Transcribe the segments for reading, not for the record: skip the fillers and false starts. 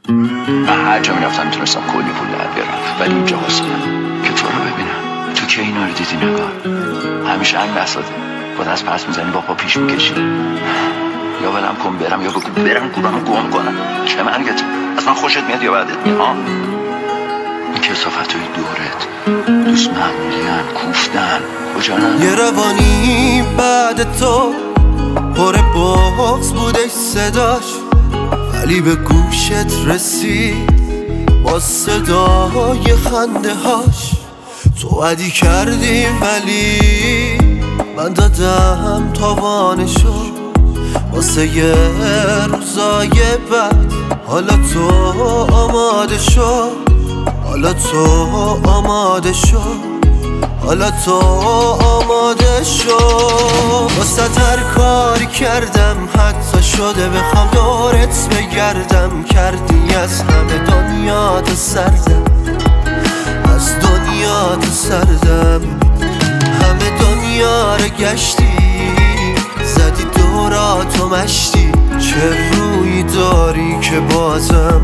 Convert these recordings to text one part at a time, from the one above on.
من هر جا میرفتم میتونستم کلی پول در بیارم، ولی اینجا واسمم که تو رو ببینم. تو که اینا رو دیدی نگار؟ همیشه همین بساطه، با دست پس میزنی با پا پیش میکشی. یا ولم کن برم یا بگو برم گورانو گم کنم. چه مرگت؟ از من خوشت میاد یا بعدت میاد؟ این کثافت های دورت دوست معمولیان کوفتن کجا نه؟ یه روانی بعد تو پر بغض بوده صداش، ولی به گوشت رسید با صدای خنده هاش. تو عدی کردی ولی من دادم تاوانشو واسه یه روزای بعد. حالا تو آماده شو، حالا تو آماده شو، حالا تو آماده شو. واسه هر کاری کردم حتی شده بخوام دورت بگردم. کردی از همه دنیا تو سردم، از دنیا تو سردم. همه دنیا رو گشتی، زدی دوراتو مشتی. چه روی داری که بازم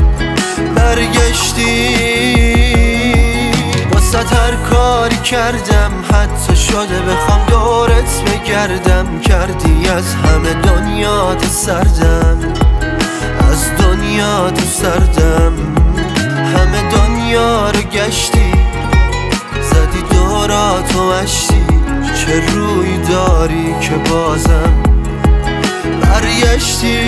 برگشتی؟ واسه هر کاری کردم حتی شده بخوام دورت بگردم. کردی از همه دنیا تو سردم، از دنیا تو سردم. همه دنیا رو گشتی، زدی دوراتو مشتی. چه روی داری که بازم برگشتی؟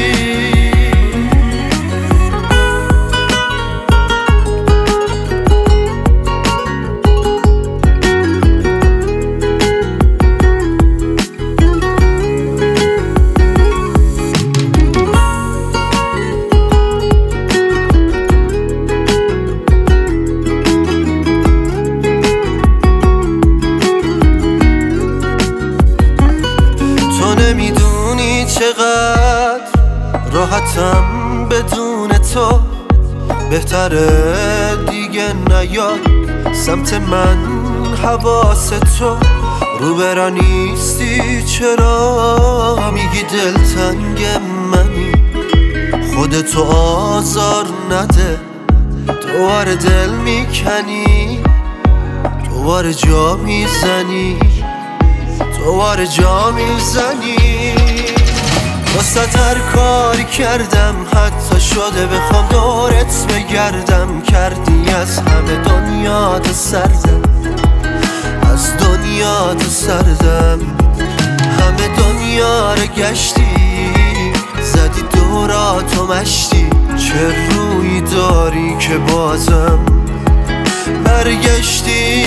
نمیدونی چقدر راحتم بدون تو. بهتره دیگه نیا سمت من، حواس تو رو برا نیستی. چرا میگی دلتنگ منی؟ خودتو آزار نده، دوباره دل میکنی، دوباره جا میزنی، دوباره جا میزنی. واسه هر کاری کردم حتی شده بخوام دورت بگردم. کردی از همه دنیا تو سردم، از دنیا تو سردم. همه دنیا رو گشتی، زدی دوراتو مشتی. چه روی داری که بازم برگشتی؟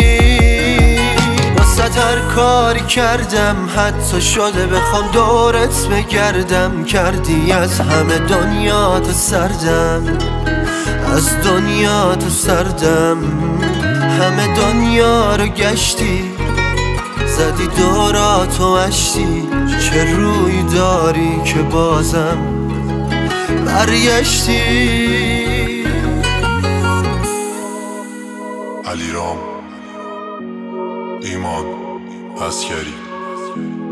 هر کاری کردم حتی شده بخوام دورت بگردم. کردی از همه دنیا تو سردم، از دنیا تو سردم. همه دنیا رو گشتی، زدی دوراتو مشتی. چه روی داری که بازم برگشتی؟ علیرام، ایمان عسکری.